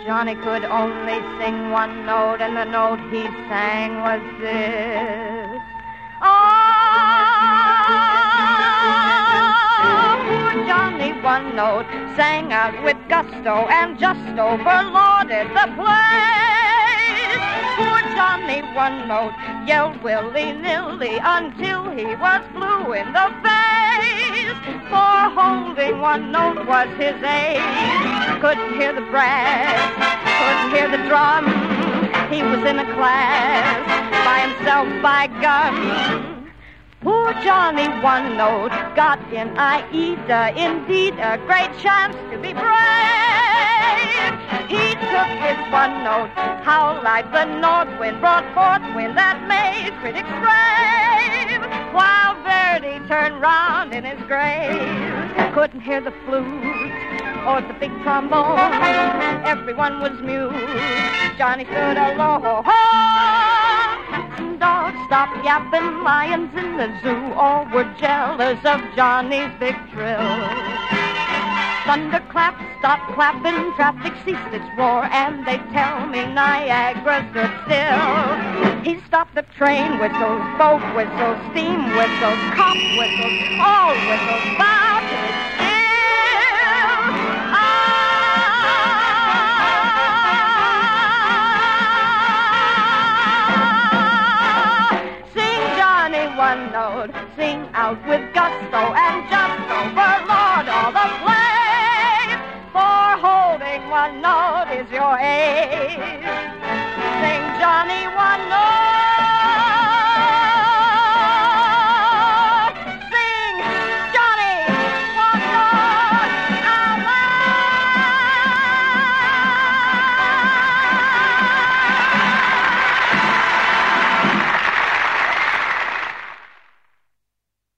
Johnny could only sing one note, and the note he sang was this. Oh, poor Johnny one note sang out with gusto and just overlorded the place. Poor Johnny one note yelled willy-nilly until he was blue in the face. For holding one note was his age. Couldn't hear the brass, couldn't hear the drum. He was in a class by himself, by gum. Poor Johnny one note got in Aida, indeed a great chance to be brave. He took his one note, how like the north wind brought forth wind that made critics rave, while Verdi turned round in his grave. Couldn't hear the flute or the big trombone, everyone was mute. Johnny stood alone. Dogs stopped yapping, lions in the zoo all were jealous of Johnny's big trill. Thunderclaps stopped clapping, traffic ceased its roar, and they tell me Niagara stood still. He stopped the train whistles, boat whistles, steam whistles, cop whistles, all whistles, bow to his still. One note, sing out with gusto and just overlord all the place. For holding one note is your age. Sing Johnny one note.